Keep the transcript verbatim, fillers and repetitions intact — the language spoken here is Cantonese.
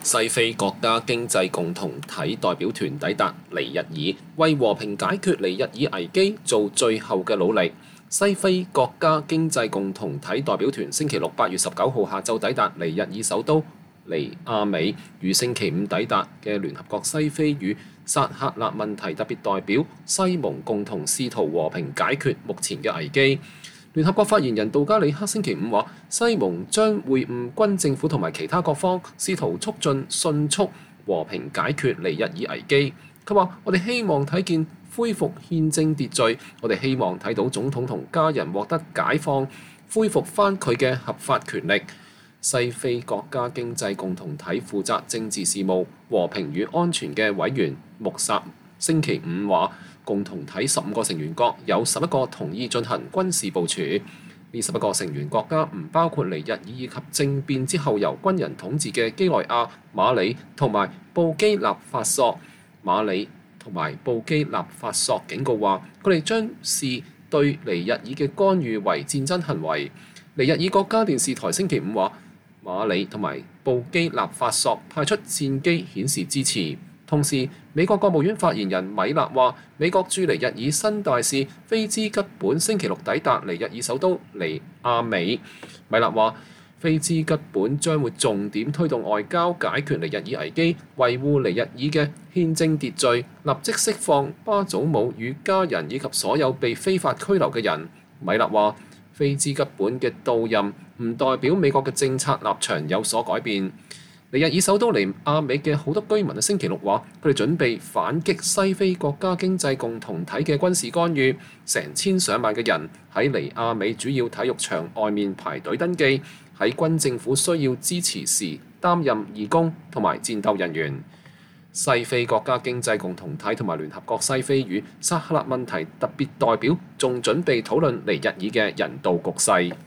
西非國家經濟共同體代表團抵達尼日爾，為和平解決尼日爾危機做最後嘅努力。西非國家經濟共同體代表團星期六八月十九號下晝抵達尼日爾首都尼亞美，與星期五抵達嘅聯合國西非與薩赫勒問題特別代表西蒙共同試圖和平解決目前嘅危機。聯合國發言人杜加里克星期五話，西蒙將會晤軍政府同埋其他各方，試圖促進迅速和平解決尼日爾危機。佢話：我哋希望睇見恢復憲政秩序，我哋希望睇到總統同家人獲得解放，恢復返佢嘅合法權力。西非國家經濟共同體負責政治事務、和平與安全嘅委員穆薩星期五話，共同體十五個成員國有十一個同意進行軍事部署。呢十一個成員國家唔包括尼日爾以及政變之後由軍人統治嘅幾內亞、馬里同埋布基納法索。馬里同埋布基納法索警告話，佢哋將視對尼日爾嘅干預為戰爭行為。尼日爾國家電視台星期五話，馬里同埋布基納法索派出戰機顯示支持。同時，美國國務院發言人米勒話，美國駐尼日爾新大使菲茲吉本星期六抵達尼日爾首都尼亞美。米勒話，菲茲吉本將會重點推動外交解決尼日爾危機，維護尼日爾嘅憲政秩序，立即釋放巴祖姆與家人以及所有被非法拘留嘅人。米勒話，菲茲吉本嘅到任唔代表美國嘅政策立場有所改變。尼日爾首都尼亞美嘅好多居民喺星期六話，佢哋準備反擊西非國家經濟共同體嘅軍事干預。成千上萬嘅人喺尼亞美主要體育場外面排隊登記，喺軍政府需要支持時擔任義工同埋戰鬥人員。西非國家經濟共同體同埋聯合國西非與薩赫勒問題特別代表仲準備討論尼日爾嘅人道局勢。